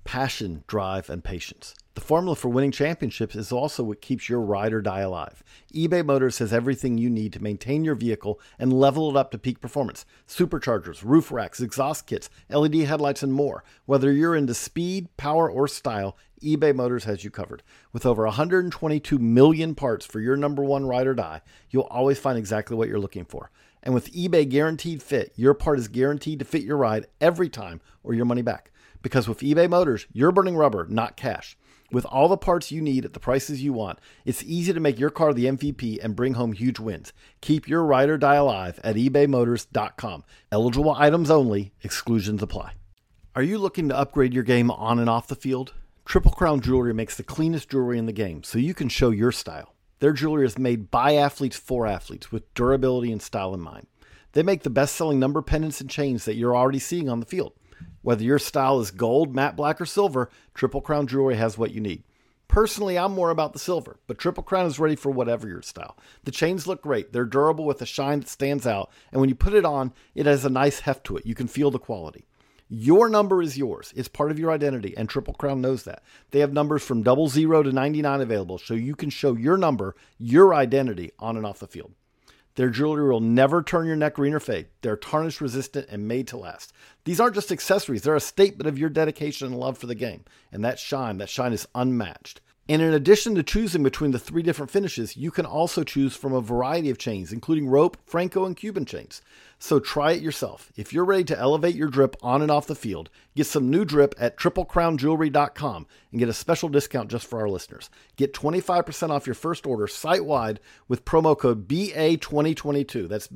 passion, drive, and patience. The formula for winning championships is also what keeps your ride or die alive. eBay Motors has everything you need to maintain your vehicle and level it up to peak performance. Superchargers, roof racks, exhaust kits, LED headlights, and more. Whether you're into speed, power, or style, eBay Motors has you covered. With over 122 million parts for your number one ride or die, you'll always find exactly what you're looking for. And with eBay Guaranteed Fit, your part is guaranteed to fit your ride every time or your money back. Because with eBay Motors, you're burning rubber, not cash. With all the parts you need at the prices you want, it's easy to make your car the MVP and bring home huge wins. Keep your ride or die alive at ebaymotors.com. Eligible items only. Exclusions apply. Are you looking to upgrade your game on and off the field? Triple Crown Jewelry makes the cleanest jewelry in the game, so you can show your style. Their jewelry is made by athletes for athletes with durability and style in mind. They make the best-selling number pendants and chains that you're already seeing on the field. Whether your style is gold, matte black, or silver, Triple Crown Jewelry has what you need. Personally, I'm more about the silver, but Triple Crown is ready for whatever your style. The chains look great. They're durable with a shine that stands out, and when you put it on, it has a nice heft to it. You can feel the quality. Your number is yours. It's part of your identity, and Triple Crown knows that. They have numbers from 00 to 99 available, so you can show your number, your identity, on and off the field. Their jewelry will never turn your neck green or fade. They're tarnish resistant and made to last. These aren't just accessories. They're a statement of your dedication and love for the game. And that shine is unmatched. And in addition to choosing between the 3 different finishes, you can also choose from a variety of chains, including rope, Franco, and Cuban chains. So try it yourself. If you're ready to elevate your drip on and off the field, get some new drip at triplecrownjewelry.com and get a special discount just for our listeners. Get 25% off your first order site-wide with promo code BA2022. That's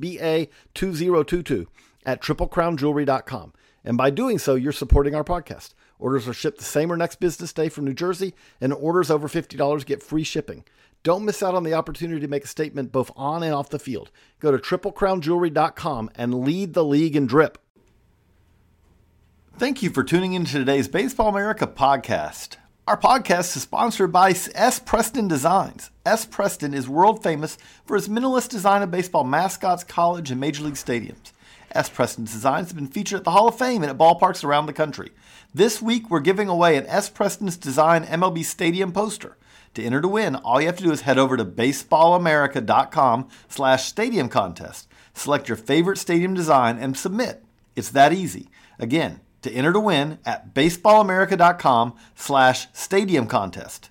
BA2022 at triplecrownjewelry.com. And by doing so, you're supporting our podcast. Orders are shipped the same or next business day from New Jersey, and orders over $50 get free shipping. Don't miss out on the opportunity to make a statement both on and off the field. Go to triplecrownjewelry.com and lead the league in drip. Thank you for tuning in to today's Baseball America podcast. Our podcast is sponsored by S. Preston Designs. S. Preston is world famous for its minimalist design of baseball mascots, college, and major league stadiums. S. Preston Designs have been featured at the Hall of Fame and at ballparks around the country. This week, we're giving away an S. Preston's Design MLB Stadium poster. To enter to win, all you have to do is head over to baseballamerica.com/stadium contest. Select your favorite stadium design and submit. It's that easy. Again, to enter to win at baseballamerica.com/stadium contest.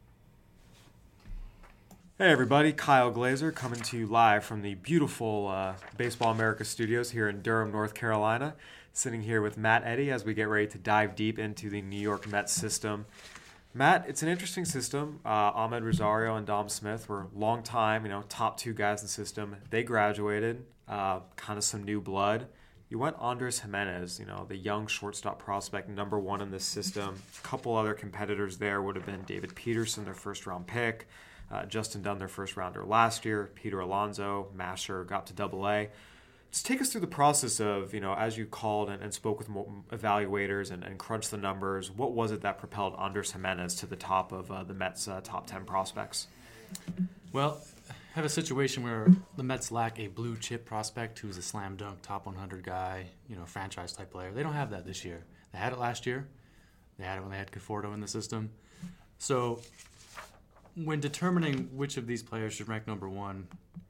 Hey everybody, Kyle Glazer coming to you live from the beautiful Baseball America studios here in Durham, North Carolina. Sitting here with Matt Eddy as we get ready to dive deep into the New York Mets system. Matt, it's an interesting system. Ahmed Rosario and Dom Smith were long time, top 2 guys in the system. They graduated, kind of some new blood. You went Andres Gimenez, the young shortstop prospect, number 1 in this system. A couple other competitors there would have been David Peterson, their first-round pick. Justin Dunn, their first-rounder last year. Peter Alonso, Masher, got to Double-A. Just take us through the process of, as you called and spoke with evaluators and crunched the numbers, what was it that propelled Andres Gimenez to the top of the Mets' top 10 prospects? Well, I have a situation where the Mets lack a blue-chip prospect who's a slam-dunk, top 100 guy, franchise-type player. They don't have that this year. They had it last year. They had it when they had Conforto in the system. So when determining which of these players should rank number 1,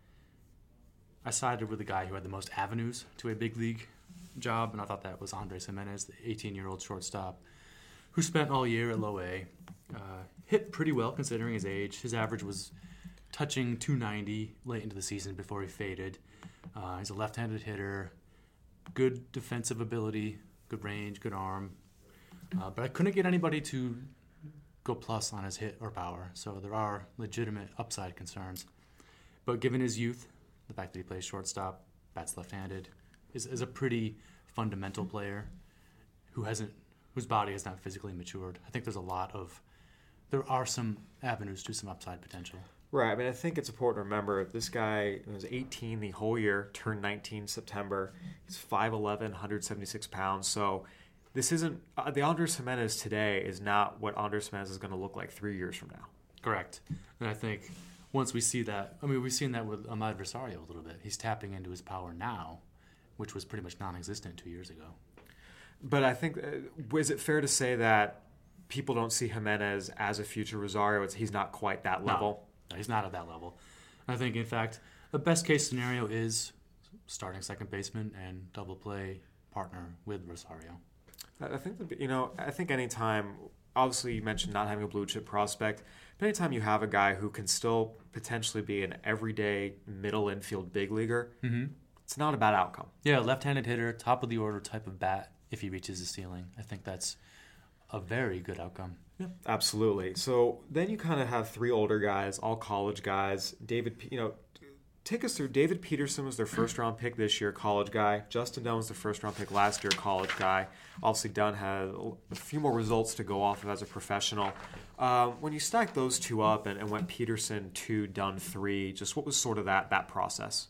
I sided with the guy who had the most avenues to a big league job, and I thought that was Andres Gimenez, the 18-year-old shortstop, who spent all year at low A. Hit pretty well considering his age. His average was touching 290 late into the season before he faded. He's a left-handed hitter, good defensive ability, good range, good arm. But I couldn't get anybody to go plus on his hit or power, so there are legitimate upside concerns. But given his youth, the fact that he plays shortstop, bats left-handed, is a pretty fundamental player whose body has not physically matured. I think there are some avenues to some upside potential. Right. I mean, I think it's important to remember this guy was 18 the whole year, turned 19 September. He's 5'11", 176 pounds. So this isn't the Andres Gimenez today is not what Andres Gimenez is going to look like 3 years from now. Correct. And I think once we see that, we've seen that with Ahmed Rosario a little bit. He's tapping into his power now, which was pretty much non-existent 2 years ago. But I think, is it fair to say that people don't see Jimenez as a future Rosario. He's not quite that level. No, he's not at that level. I think, in fact, the best case scenario is starting second baseman and double play partner with Rosario. I think I think anytime, obviously you mentioned not having a blue chip prospect, but anytime you have a guy who can still potentially be an everyday middle infield big leaguer, it's not a bad outcome. Yeah, left-handed hitter, top of the order type of bat. If he reaches the ceiling, I think that's a very good outcome. Yeah, absolutely. So then you kind of have three older guys, all college guys. Take us through. David Peterson was their first-round pick this year, college guy. Justin Dunn was their first-round pick last year, college guy. Obviously, Dunn had a few more results to go off of as a professional. When you stack those two up and went Peterson 2, Dunn 3, just what was sort of that process?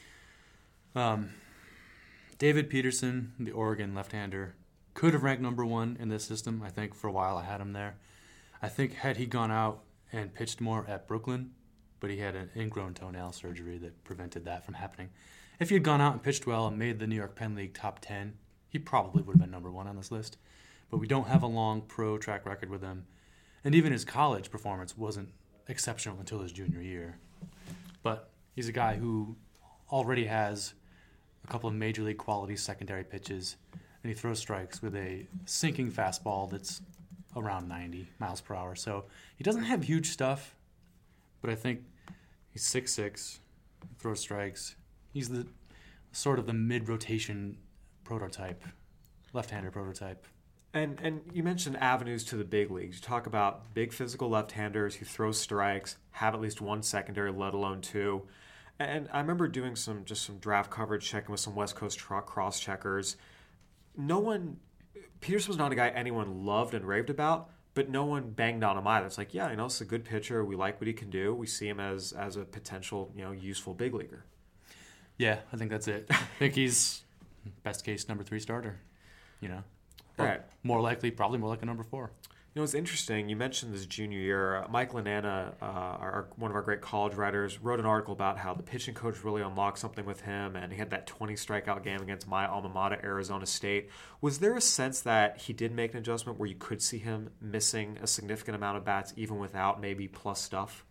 David Peterson, the Oregon left-hander, could have ranked number 1 in this system. I think for a while I had him there. I think had he gone out and pitched more at Brooklyn, but he had an ingrown toenail surgery that prevented that from happening. If he had gone out and pitched well and made the New York Penn League top 10, he probably would have been number 1 on this list. But we don't have a long pro track record with him. And even his college performance wasn't exceptional until his junior year. But he's a guy who already has a couple of major league quality secondary pitches, and he throws strikes with a sinking fastball that's around 90 miles per hour. So he doesn't have huge stuff, but I think he's 6'6", throws strikes. He's the sort of the mid-rotation prototype, left-hander prototype. And you mentioned avenues to the big leagues. You talk about big physical left-handers who throw strikes, have at least one secondary, let alone two. And I remember doing some draft coverage, checking with some West Coast cross-checkers. Peterson was not a guy anyone loved and raved about, but no one banged on him either. It's like, yeah, it's a good pitcher. We like what he can do. We see him as a potential, useful big leaguer. Yeah, I think that's it. I think he's best case number 3 starter, All right. Probably more like a number 4. It's interesting. You mentioned this junior year. Mike Lanana, one of our great college writers, wrote an article about how the pitching coach really unlocked something with him, and he had that 20 strikeout game against my alma mater, Arizona State. Was there a sense that he did make an adjustment where you could see him missing a significant amount of bats even without maybe plus stuff?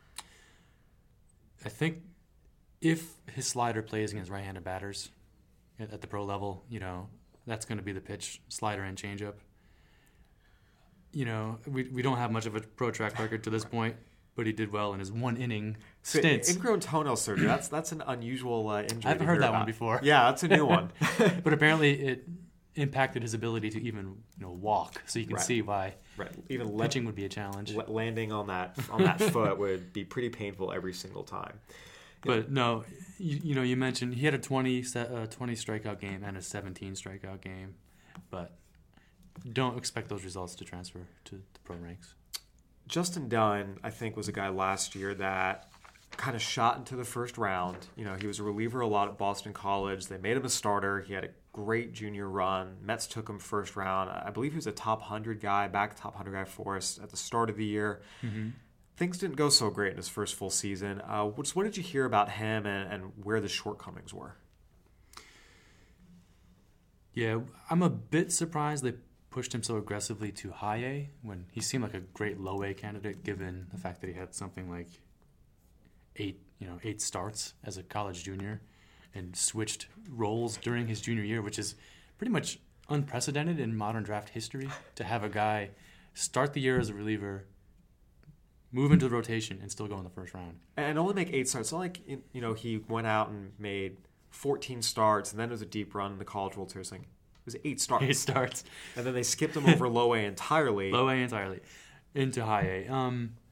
I think if his slider plays against right-handed batters at the pro level, that's going to be the pitch, slider and changeup. We don't have much of a pro track record to this point, but he did well in his 1-inning stints. Ingrown toenail surgery, that's an unusual injury. I haven't heard that one before. Yeah, that's a new one. But apparently it impacted his ability to even walk, so you can see why even pitching would be a challenge. Landing on that foot would be pretty painful every single time. But no, you mentioned he had a 20 strikeout game and a 17 strikeout game, but don't expect those results to transfer to the pro ranks. Justin Dunn, I think, was a guy last year that kind of shot into the first round. He was a reliever a lot at Boston College. They made him a starter. He had a great junior run. Mets took him first round. I believe he was a top 100 guy, back top 100 guy for us at the start of the year. Mm-hmm. Things didn't go so great in his first full season. What did you hear about him and where the shortcomings were? Yeah, I'm a bit surprised they pushed him so aggressively to high A when he seemed like a great low A candidate, given the fact that he had something like 8 starts as a college junior and switched roles during his junior year, which is pretty much unprecedented in modern draft history, to have a guy start the year as a reliever, move into the rotation, and still go in the first round. And only make 8 starts. It's not like, he went out and made 14 starts, and then it was a deep run in the College World Series. It was 8 starts. 8 starts. And then they skipped him over low A entirely. Low A entirely. Into high A.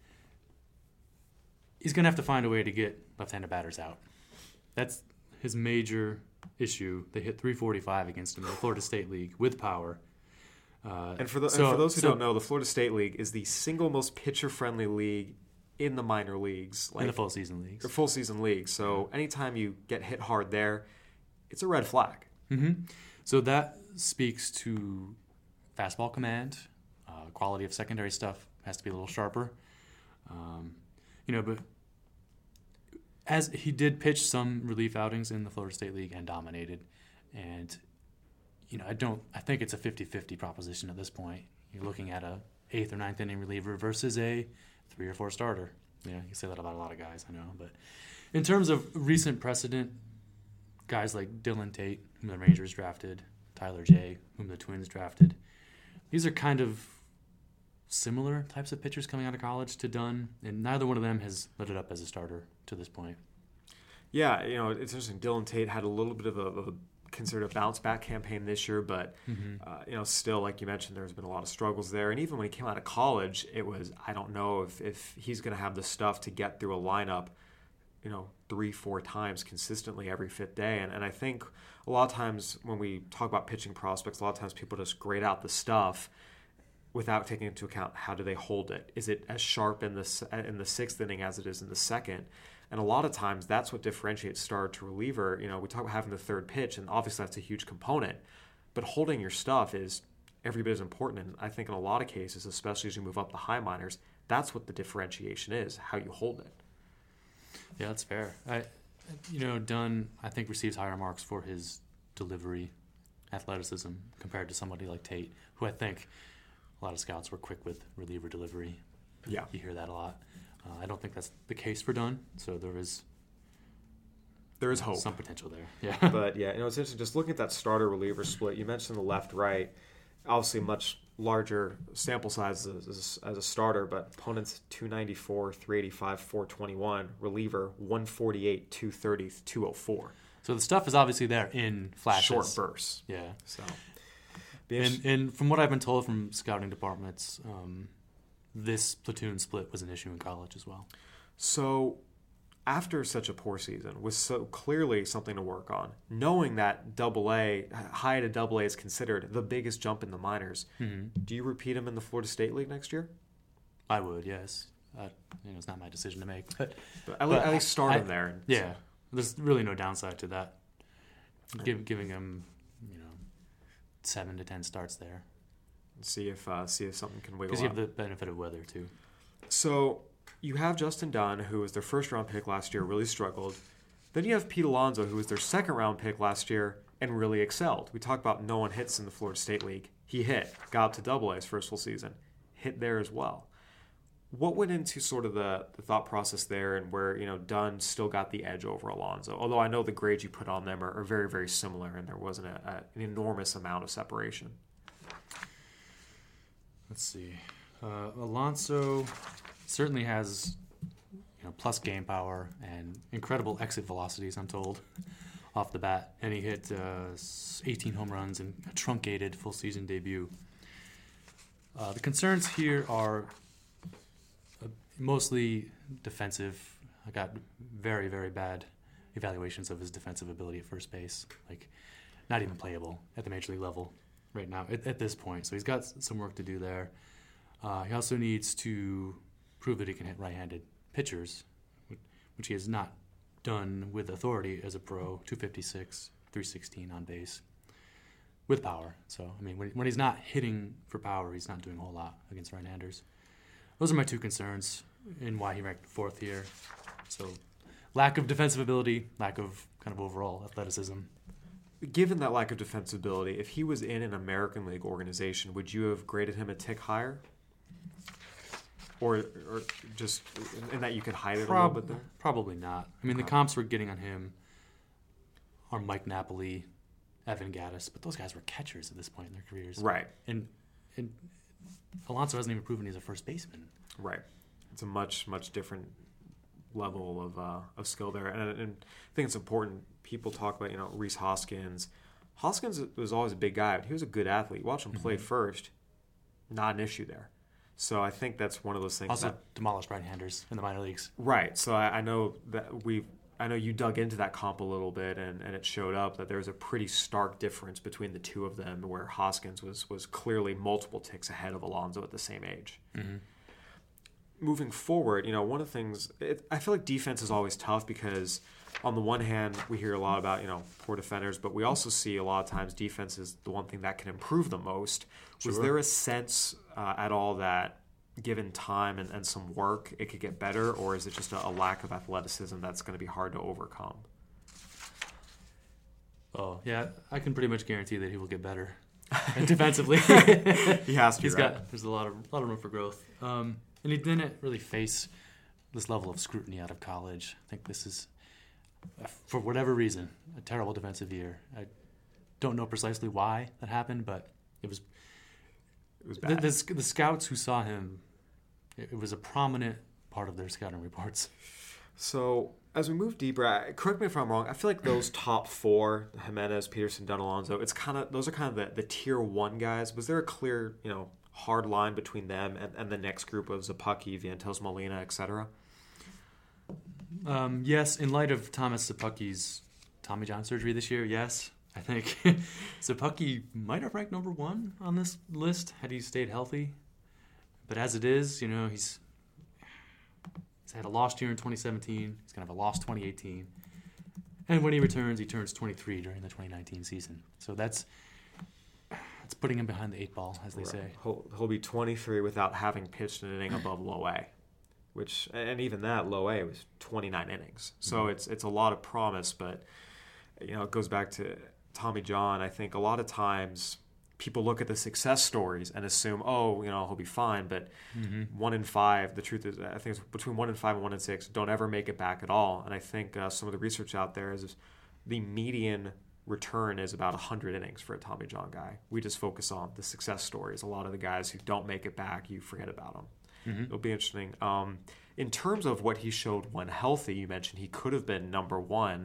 He's going to have to find a way to get left-handed batters out. That's his major issue. They hit .345 against him in the Florida State League with power. And for those who don't know, the Florida State League is the single most pitcher-friendly league in the minor leagues. In the full season leagues. The full season league. So anytime you get hit hard there, it's a red flag. Mm-hmm. So that speaks to fastball command. Quality of secondary stuff has to be a little sharper. But as he did pitch some relief outings in the Florida State League and dominated. And, I think it's a 50-50 proposition at this point. You're looking at a 8th or 9th inning reliever versus a 3 or 4 starter. Yeah, you can say that about a lot of guys, I know. But in terms of recent precedent, guys like Dylan Tate, whom the Rangers drafted, Tyler Jay, whom the Twins drafted, these are kind of similar types of pitchers coming out of college to Dunn, and neither one of them has lit it up as a starter to this point. Yeah, it's interesting. Dylan Tate had a little bit of a considered a bounce back campaign this year, but still, like you mentioned, there's been a lot of struggles there. And even when he came out of college, it was, I don't know if he's going to have the stuff to get through a lineup, 3-4 times consistently every fifth day. And I think a lot of times when we talk about pitching prospects, a lot of times people just grade out the stuff without taking into account how do they hold it. Is it as sharp in the 6th inning as it is in the 2nd? And a lot of times that's what differentiates starter to reliever. We talk about having the third pitch, and obviously that's a huge component. But holding your stuff is every bit as important. And I think in a lot of cases, especially as you move up the high minors, that's what the differentiation is, how you hold it. Yeah, that's fair. Dunn, I think, receives higher marks for his delivery, athleticism, compared to somebody like Tate, who I think a lot of scouts were quick with reliever delivery. Yeah. You hear that a lot. I don't think that's the case for Dunn, so there is hope. Some potential there. Yeah. But yeah, it's interesting. Just looking at that starter reliever split, you mentioned the left-right, obviously much larger sample size as a starter, but opponents 294, 385, 421, reliever 148, 230, 204. So the stuff is obviously there in flashes. Short bursts. Yeah. So, and from what I've been told from scouting departments, this platoon split was an issue in college as well. So after such a poor season, with so clearly something to work on, knowing that high to AA is considered the biggest jump in the minors, do you repeat him in the Florida State League next year? I would, yes. It's not my decision to make. But at least start him there. Yeah. There's really no downside to that. Giving him 7 to 10 starts there. See if something can wiggle. Because you have the benefit of weather too. So you have Justin Dunn, who was their first-round pick last year, really struggled. Then you have Pete Alonso, who was their second-round pick last year and really excelled. We talk about no one hits in the Florida State League. He hit, got up to AA his first full season, hit there as well. What went into sort of the thought process there, and where Dunn still got the edge over Alonso? Although I know the grades you put on them are very, very similar, and there wasn't an enormous amount of separation. Let's see. Alonso certainly has plus game power and incredible exit velocities, I'm told, off the bat. And he hit 18 home runs in a truncated full season debut. The concerns here are mostly defensive. I got very, very bad evaluations of his defensive ability at first base. Not even playable at the major league level right now at this point. So he's got some work to do there. He also needs to prove that he can hit right-handed pitchers, which he has not done with authority as a pro. 256, 316 on base with power. So, when he's not hitting for power, he's not doing a whole lot against right-handers. Those are my two concerns in why he ranked 4th here. So, lack of defensive ability, lack of kind of overall athleticism. Given that lack of defensibility, if he was in an American League organization, would you have graded him a tick higher? Or just in that you could hide it a little bit there? Probably not. The comps we're getting on him are Mike Napoli, Evan Gattis, but those guys were catchers at this point in their careers. Right. And Alonso hasn't even proven he's a first baseman. Right. It's a much, much different level of skill there. And I think it's important. People talk about, Rhys Hoskins. Hoskins was always a big guy, but he was a good athlete. Watch him play first. Not an issue there. So I think that's one of those things. Also demolished right-handers in the minor leagues. Right. So I know that I know you dug into that comp a little bit, and it showed up that there's a pretty stark difference between the two of them, where Hoskins was clearly multiple ticks ahead of Alonso at the same age. Mm-hmm. Moving forward, one of the things, I feel like defense is always tough because on the one hand, we hear a lot about, poor defenders, but we also see a lot of times defense is the one thing that can improve the most. Sure. Was there a sense at all that given time and some work, it could get better, or is it just a lack of athleticism that's going to be hard to overcome? Oh, yeah, I can pretty much guarantee that he will get better. defensively. He has to. There's a lot of room for growth. And he didn't really face this level of scrutiny out of college. I think this is, for whatever reason, a terrible defensive year. I don't know precisely why that happened, but it was bad. The scouts who saw him, it was a prominent part of their scouting reports. So as we move deeper, correct me if I'm wrong, I feel like those top four, Jimenez, Peterson, Dunn, Alonso, those are kind of the tier one guys. Was there a clear, hard line between them and the next group of Szapucki, Vientos, Molina, etc.? Yes, in light of Thomas Szapucki's Tommy John surgery this year, yes. I think Szapucki might have ranked number one on this list had he stayed healthy. But as it is, he's had a lost year in 2017. He's going to have a lost 2018. And when he returns, he turns 23 during the 2019 season. So that's putting him behind the eight ball, as they say. He'll be 23 without having pitched an inning above low A, and even that low A was 29 innings. So it's a lot of promise, but it goes back to Tommy John. I think a lot of times people look at the success stories and assume, he'll be fine. But 1 in 5, the truth is, I think it's between 1 in 5 and 1 in 6 don't ever make it back at all. And I think some of the research out there is the median return is about 100 innings for a Tommy John guy. We just focus on the success stories. A lot of the guys who don't make it back, you forget about them. It'll be interesting. In terms of what he showed when healthy, you mentioned he could have been number one.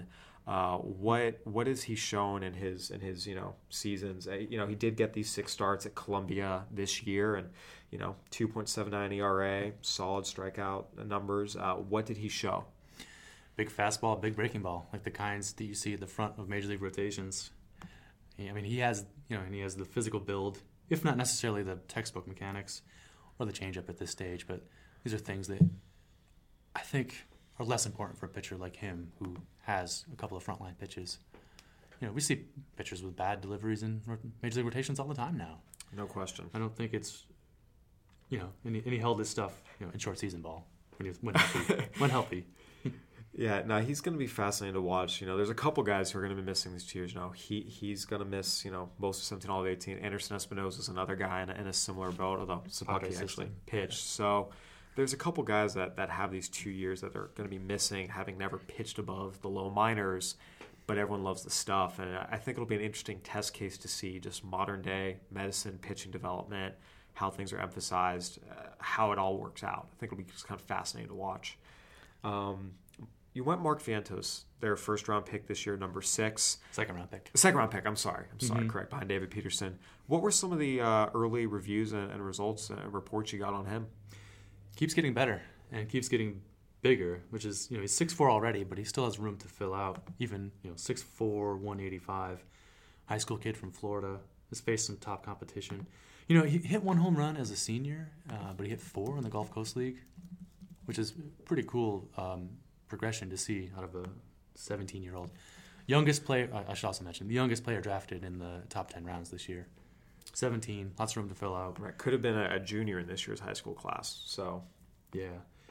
What has he shown in his seasons? He did get these 6 starts at Columbia this year, and 2.79 ERA, solid strikeout numbers. What did he show? Big fastball, big breaking ball, like the kinds that you see at the front of major league rotations. He has the physical build, if not necessarily the textbook mechanics or the changeup at this stage, but these are things that I think are less important for a pitcher like him who has a couple of frontline pitches. We see pitchers with bad deliveries in major league rotations all the time now. No question. I don't think it's, and he held this stuff, in short season ball when healthy. When healthy. Yeah, no, he's going to be fascinating to watch. There's a couple guys who are going to be missing these 2 years. He's going to miss, most of 17, all of 18. Anderson Espinosa is another guy in a similar boat, although Szapucki actually pitched. So there's a couple guys that have these 2 years that they're going to be missing, having never pitched above the low minors, but everyone loves the stuff. And I think it'll be an interesting test case to see just modern day medicine, pitching development, how things are emphasized, how it all works out. I think it'll be just kind of fascinating to watch. You went Mark Vientos, their first-round pick this year, number 6. Second-round pick. Second-round pick, I'm sorry, correct, behind David Peterson. What were some of the early reviews and results and reports you got on him? Keeps getting better and keeps getting bigger, which is, he's 6'4" already, but he still has room to fill out. Even, 6'4", 185, high school kid from Florida, has faced some top competition. He hit 1 home run as a senior, but he hit 4 in the Gulf Coast League, which is pretty cool progression to see out of a 17-year-old. Youngest player, I should also mention, the youngest player drafted in the top 10 rounds this year. 17, lots of room to fill out. Right, could have been a junior in this year's high school class. So, yeah.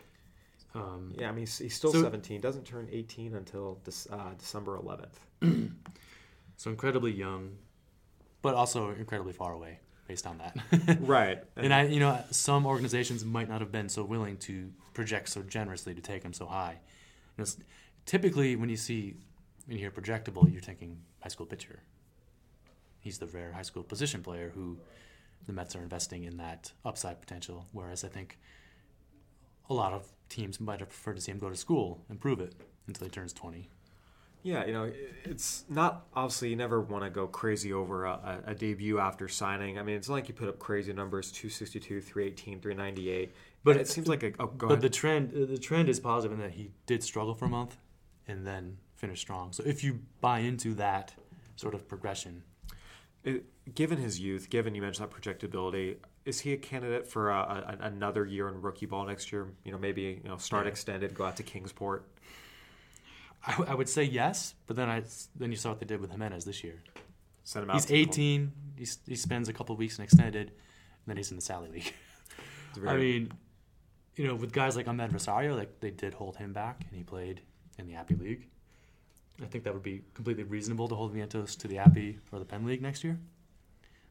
He's still 17. Doesn't turn 18 until December 11th. So incredibly young, but also incredibly far away based on that. Right. And some organizations might not have been so willing to project so generously to take him so high. Typically, when you hear projectable, you're thinking high school pitcher. He's the rare high school position player who the Mets are investing in that upside potential, whereas I think a lot of teams might have preferred to see him go to school and prove it until he turns 20. Yeah, it's not, obviously you never want to go crazy over a debut after signing. It's not like you put up crazy numbers, 262, 318, 398. But it seems like go ahead. The trend is positive in that he did struggle for a month and then finished strong. So if you buy into that sort of progression. Given his youth, given you mentioned that projectability, is he a candidate for another year in rookie ball next year? Maybe start extended, go out to Kingsport. I would say yes, but then you saw what they did with Jimenez this year. Send him out. He's 18. He spends a couple of weeks in extended, and then he's in the Sally League. With guys like Ahmed Rosario, they did hold him back, and he played in the Appy League. I think that would be completely reasonable to hold Vientos to the Appy or the Penn League next year.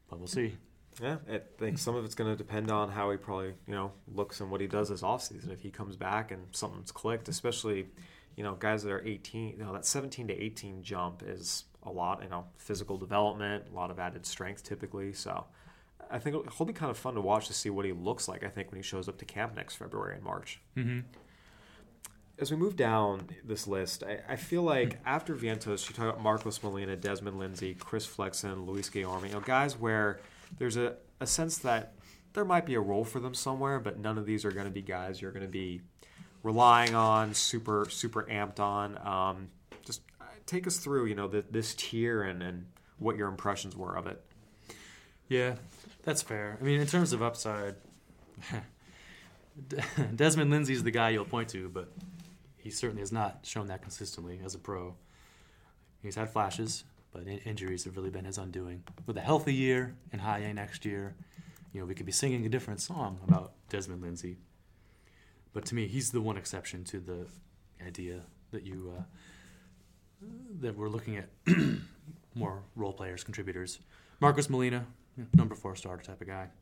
but we'll see. Yeah, I think some of it's going to depend on how he probably, looks and what he does this offseason. If he comes back and something's clicked, especially, guys that are 18, that 17 to 18 jump is a lot, physical development, a lot of added strength typically. So I think it'll be kind of fun to watch to see what he looks like, I think, when he shows up to camp next February and March. Mm-hmm. As we move down this list, I feel like after Vientos, you talk about Marcos Molina, Desmond Lindsay, Chris Flexen, Luis Guillorme, guys where there's a sense that there might be a role for them somewhere, but none of these are going to be guys you're going to be relying on, super amped on. Just take us through, this tier and what your impressions were of it. Yeah, that's fair. I mean, in terms of upside, Desmond Lindsay's the guy you'll point to, but he certainly has not shown that consistently as a pro. He's had flashes, but injuries have really been his undoing. With a healthy year and high A next year, we could be singing a different song about Desmond Lindsay. But to me, he's the one exception to the idea that that we're looking at more role players, contributors. Marcos Molina, number 4 starter type of guy.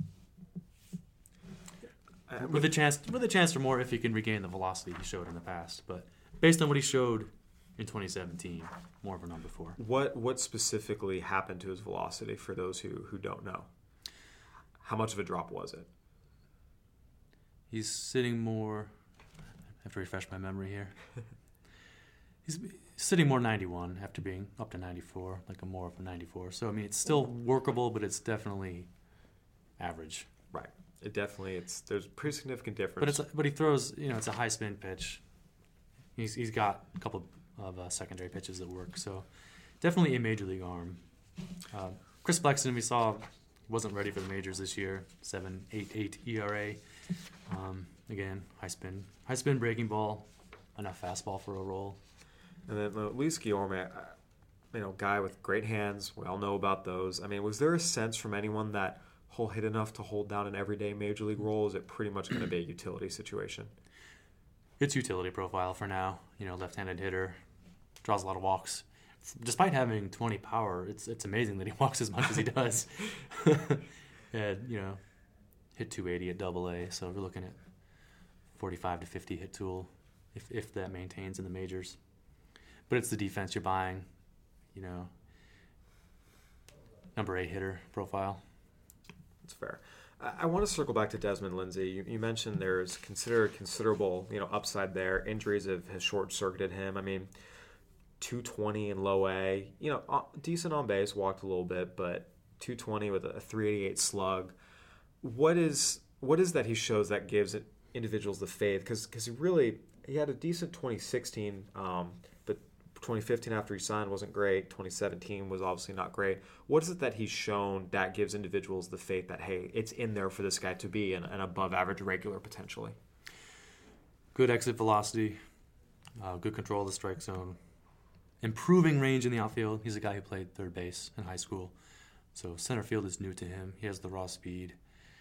With a chance for more if he can regain the velocity he showed in the past. But based on what he showed in 2017, more of a number 4. What specifically happened to his velocity for those who don't know? How much of a drop was it? He's sitting more... I have to refresh my memory here. He's sitting more 91 after being up to 94, like more of a 94. So, I mean, it's still workable, but it's definitely average. Right. There's a pretty significant difference. But he throws, it's a high spin pitch. He's got a couple of secondary pitches that work. So definitely a major league arm. Chris Flexen, we saw, wasn't ready for the majors this year. 7.88 ERA. Again, high spin breaking ball, enough fastball for a roll. And then Luis Guillorme, guy with great hands. We all know about those. I mean, was there a sense from anyone that he'll hit enough to hold down an everyday major league role? Is it pretty much going to be a utility situation? It's utility profile for now. Left-handed hitter, draws a lot of walks. Despite having 20 power, it's amazing that he walks as much as he does. And, hit 280 at AA, so we're looking at 45 to 50 hit tool if that maintains in the majors. But it's the defense you're buying, number 8 hitter profile. That's fair. I want to circle back to Desmond Lindsay. You mentioned there's considerable upside there. Injuries have short-circuited him. I mean, 220 in low A, decent on base, walked a little bit, but 220 with a 388 slug. What is that he shows that gives individuals the faith? Because he had a decent 2016, but 2015 after he signed wasn't great. 2017 was obviously not great. What is it that he's shown that gives individuals the faith that, hey, it's in there for this guy to be an above-average regular potentially? Good exit velocity, good control of the strike zone, improving range in the outfield. He's a guy who played third base in high school, so center field is new to him. He has the raw speed.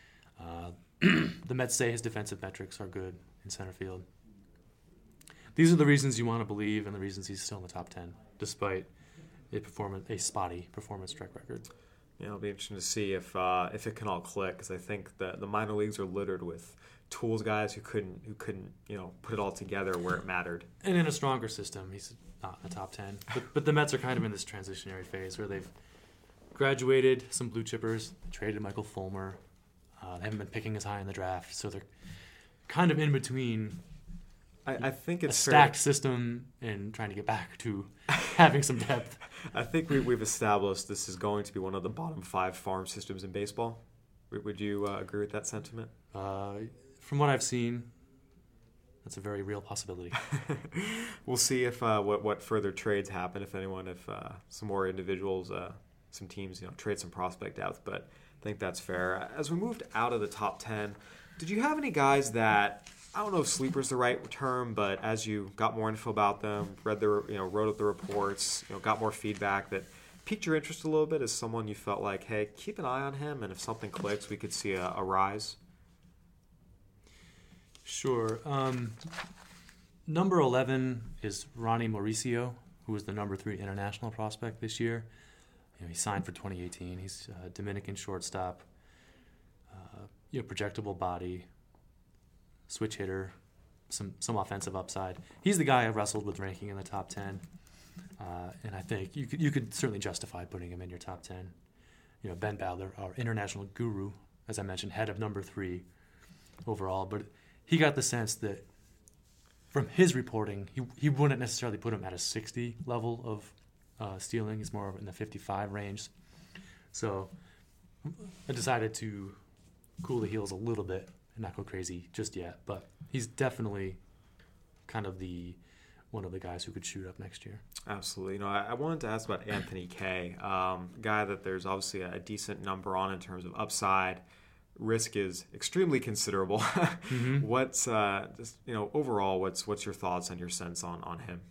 The Mets say his defensive metrics are good in center field. These are the reasons you want to believe and the reasons he's still in the top 10, despite a spotty performance track record. Yeah, it'll be interesting to see if it can all click, because I think that the minor leagues are littered with tools guys who couldn't put it all together where it mattered. And in a stronger system, he's not in the top 10. But the Mets are kind of in this transitionary phase where they've graduated some blue chippers, traded Michael Fulmer. They haven't been picking as high in the draft, so they're kind of in between. I think it's a stacked system and trying to get back to having some depth. I think we've established this is going to be one of the bottom 5 farm systems in baseball. Would you agree with that sentiment? From what I've seen, that's a very real possibility. We'll see if what further trades happen, if some more individuals, some teams, trade some prospect depth. But I think that's fair. As we moved out of the top 10, did you have any guys that, I don't know if sleeper is the right term, but as you got more info about them, wrote up the reports, got more feedback that piqued your interest a little bit as someone you felt like, hey, keep an eye on him, and if something clicks, we could see a rise? Sure. Number 11 is Ronnie Mauricio, who was the number 3 international prospect this year. he signed for 2018. He's a Dominican shortstop, projectable body, switch hitter, some offensive upside. He's the guy I wrestled with ranking in the top 10, and I think you could certainly justify putting him in your top 10. Ben Badler, our international guru, as I mentioned, head of number 3 overall, but he got the sense that from his reporting, he wouldn't necessarily put him at a 60 level of stealing. He's more in the 55 range. So I decided to cool the heels a little bit and not go crazy just yet. But he's definitely kind of one of the guys who could shoot up next year. Absolutely. I wanted to ask about Anthony Kay, guy that there's obviously a decent number on in terms of upside. Risk is extremely considerable. Mm-hmm. What's overall? What's your thoughts and your sense on him?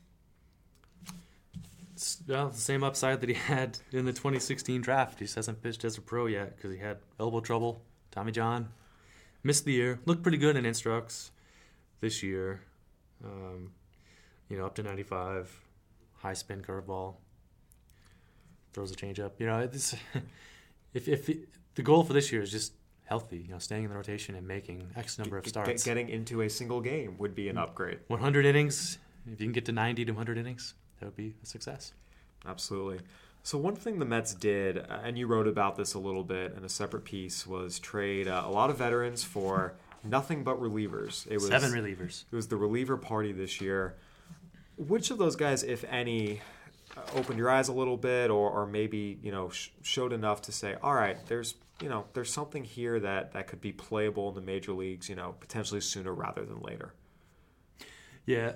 It's the same upside that he had in the 2016 draft. He just hasn't pitched as a pro yet because he had elbow trouble. Tommy John missed the year. Looked pretty good in instructs this year. Up to 95, high spin curveball. Throws a changeup. If the goal for this year is just healthy, staying in the rotation and making X number of starts. Getting into a single game would be an upgrade. 100 innings, if you can get to 90 to 100 innings, that would be a success. Absolutely. So one thing the Mets did, and you wrote about this a little bit in a separate piece, was trade a lot of veterans for nothing but relievers. It was 7 relievers. It was the reliever party this year. Which of those guys, if any, opened your eyes a little bit or maybe, showed enough to say, all right, there's something here that could be playable in the major leagues, potentially sooner rather than later? Yeah.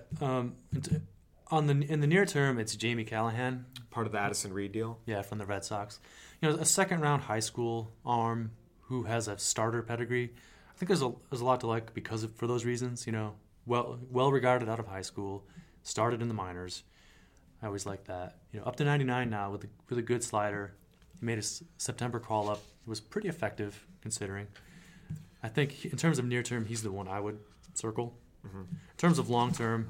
In the near term, it's Jamie Callahan. Part of the Addison Reed deal? Yeah, from the Red Sox. A second-round high school arm who has a starter pedigree. I think there's a lot to like for those reasons. Well regarded out of high school, started in the minors. I always like that. Up to 99 now with a good slider. He made a September call-up. It was pretty effective considering. I think in terms of near term, he's the one I would circle. Mm-hmm. In terms of long term,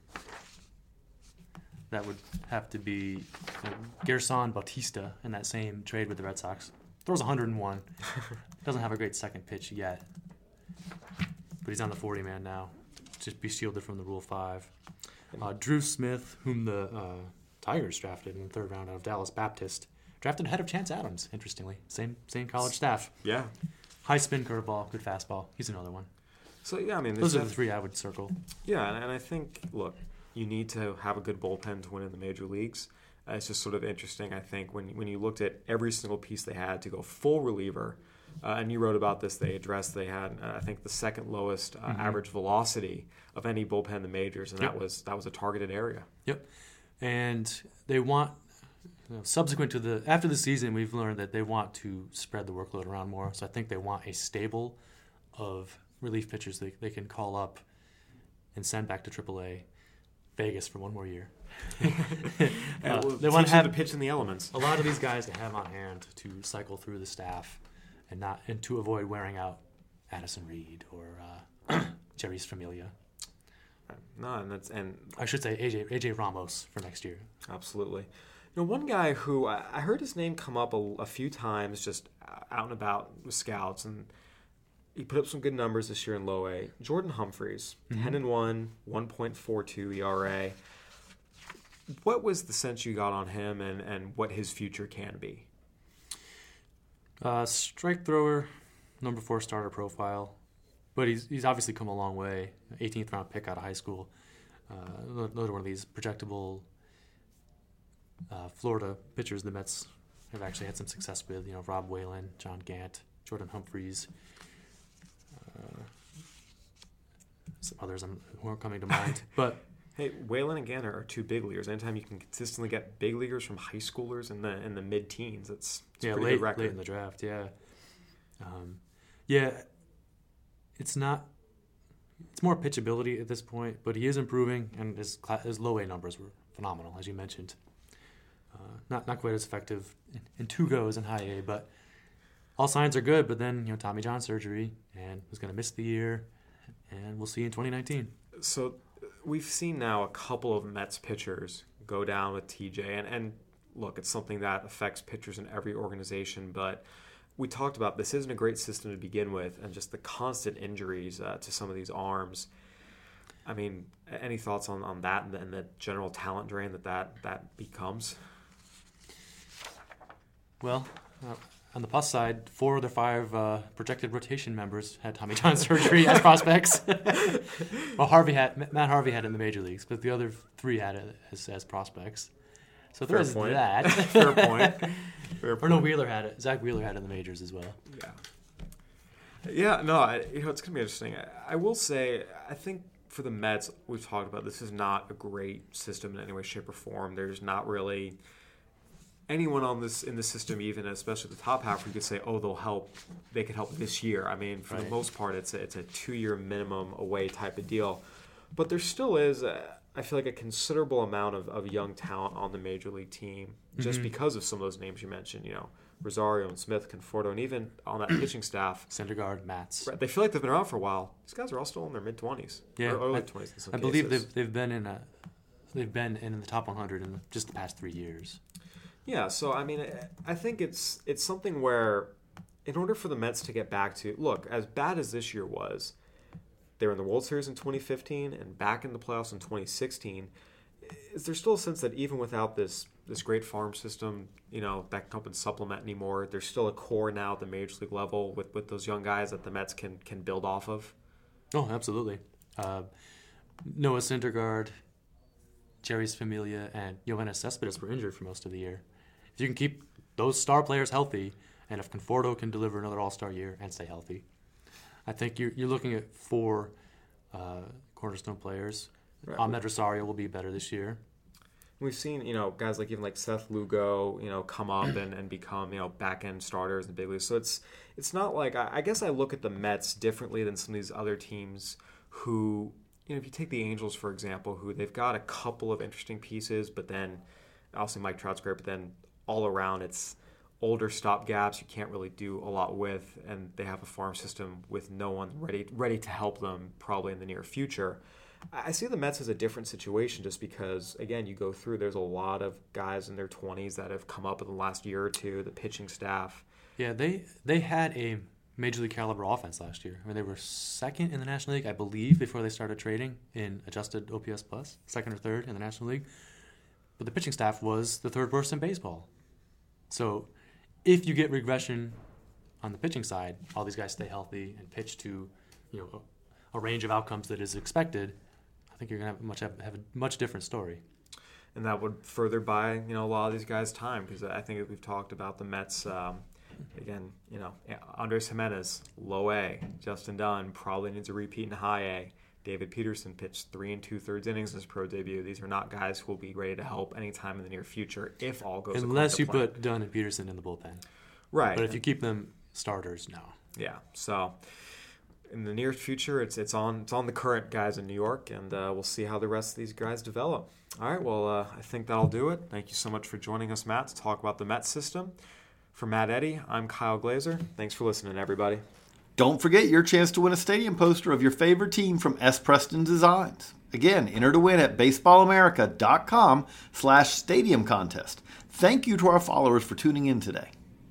that would have to be Gerson Bautista in that same trade with the Red Sox. Throws 101. Doesn't have a great second pitch yet. But he's on the 40-man now. Just be shielded from the Rule 5. Drew Smith, whom the Tigers drafted in the 3rd round out of Dallas Baptist, drafted ahead of Chance Adams, interestingly. Same college staff. Yeah. High spin curveball, good fastball. He's another one. So, yeah, those are the 3 I would circle. Yeah, and I think, look, you need to have a good bullpen to win in the major leagues. It's just sort of interesting, I think, when you looked at every single piece they had to go full reliever, and you wrote about this, they had, I think, the second lowest average velocity of any bullpen in the majors, and that was a targeted area. Yep. And they want, subsequent to after the season, we've learned that they want to spread the workload around more. So I think they want a stable of relief pitchers they can call up and send back to AAA Vegas for one more year. They want to have to pitch in the elements. A lot of these guys to have on hand to cycle through the staff and to avoid wearing out Addison Reed or Jerry's Familia. No, and I should say AJ Ramos for next year. Absolutely. One guy who I heard his name come up a few times just out and about with scouts, and he put up some good numbers this year in low A. Jordan Humphreys, 10-1, 1.42 ERA. What was the sense you got on him and what his future can be? Strike thrower, number 4 starter profile. But he's obviously come a long way. 18th round pick out of high school. Another one of these projectable Florida pitchers the Mets have actually had some success with. Rob Whalen, John Gant, Jordan Humphreys. Some others who aren't coming to mind. But hey, Whalen and Gant are 2 big leaguers. Anytime you can consistently get big leaguers from high schoolers in the mid-teens, it's a pretty good record. Late in the draft, yeah. It's more pitchability at this point, but he is improving, and his low A numbers were phenomenal, as you mentioned. Not quite as effective in 2 goes in high A, but all signs are good. But then Tommy John surgery, and was going to miss the year, and we'll see in 2019. So we've seen now a couple of Mets pitchers go down with TJ, and look, it's something that affects pitchers in every organization, but we talked about this isn't a great system to begin with, and just the constant injuries to some of these arms. I mean, any thoughts on that and the general talent drain that becomes? Well, on the plus side, 4 of the 5 projected rotation members had Tommy John surgery as prospects. Well, Matt Harvey had it in the major leagues, but the other 3 had it as prospects. So there is that. Fair point. Fair point. Or no, Wheeler had it. Zach Wheeler had it in the majors as well. Yeah. Yeah, no, it's going to be interesting. I will say, I think for the Mets, we've talked about this is not a great system in any way, shape, or form. There's not really anyone in the system, even especially the top half, where you could say, oh, they could help this year. I mean, for the most part, it's a 2-year minimum away type of deal. But there still is, I feel like, a considerable amount of young talent on the major league team just because of some of those names you mentioned, Rosario and Smith, Conforto, and even on that pitching staff. Syndergaard, Matz. Right, they feel like they've been around for a while. These guys are all still in their mid-20s. Yeah, or early 20s in some I cases. believe they've been in the top 100 in just the past 3 years. Yeah, so I mean, I think it's something where, in order for the Mets to get back to, look, as bad as this year was, they were in the World Series in 2015 and back in the playoffs in 2016. Is there still a sense that even without this great farm system, that can come and supplement anymore, there's still a core now at the major league level with those young guys that the Mets can build off of? Oh, absolutely. Noah Syndergaard, Jerry's Familia, and Yoenis Cespedes were injured for most of the year. If you can keep those star players healthy, and if Conforto can deliver another all-star year and stay healthy, I think you're looking at 4 cornerstone players. Right. Ahmed Rosario will be better this year. We've seen, guys even like Seth Lugo, come up and become, back-end starters in the big leagues. So it's not like, I guess I look at the Mets differently than some of these other teams who, if you take the Angels, for example, who they've got a couple of interesting pieces, but then, obviously Mike Trout's great, but then all around it's older stopgaps you can't really do a lot with, and they have a farm system with no one ready to help them probably in the near future. I see the Mets as a different situation just because, again, you go through, there's a lot of guys in their 20s that have come up in the last year or two, the pitching staff. Yeah, they had a major league caliber offense last year. I mean, they were second in the National League, I believe, before they started trading in adjusted OPS plus, second or third in the National League. But the pitching staff was the 3rd worst in baseball. So if you get regression on the pitching side, all these guys stay healthy and pitch to a range of outcomes that is expected, I think you're going to have a much different story. And that would further buy a lot of these guys time, because I think we've talked about the Mets, again, Andres Jimenez, low A. Justin Dunn probably needs a repeat in high A. David Peterson pitched 3 2/3 innings in his pro debut. These are not guys who will be ready to help anytime in the near future if all goes unless you put Dunn and Peterson in the bullpen. Right. But if you keep them starters, no. Yeah. So in the near future, it's on the current guys in New York, and we'll see how the rest of these guys develop. All right. Well, I think that'll do it. Thank you so much for joining us, Matt, to talk about the Mets system. For Matt Eddy, I'm Kyle Glazer. Thanks for listening, everybody. Don't forget your chance to win a stadium poster of your favorite team from S. Preston Designs. Again, enter to win at baseballamerica.com/stadium contest. Thank you to our followers for tuning in today.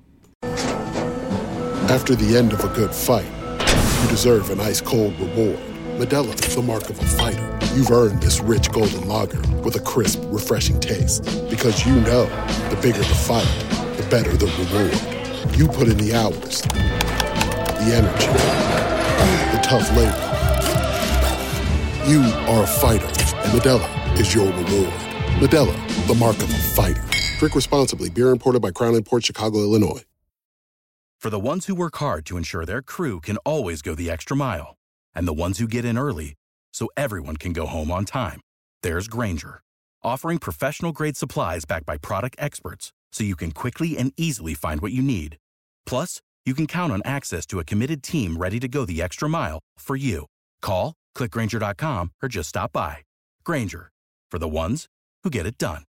After the end of a good fight, you deserve an ice-cold reward. Modelo is the mark of a fighter. You've earned this rich golden lager with a crisp, refreshing taste. Because you know, the bigger the fight, the better the reward. You put in the hours, the energy, the tough labor. You are a fighter, and Modelo is your reward. Modelo, the mark of a fighter. Drink responsibly. Beer imported by Crown Imports, Chicago, Illinois. For the ones who work hard to ensure their crew can always go the extra mile, and the ones who get in early so everyone can go home on time, there's Grainger, offering professional-grade supplies backed by product experts so you can quickly and easily find what you need. Plus, you can count on access to a committed team ready to go the extra mile for you. Call, click Grainger.com, or just stop by. Grainger, for the ones who get it done.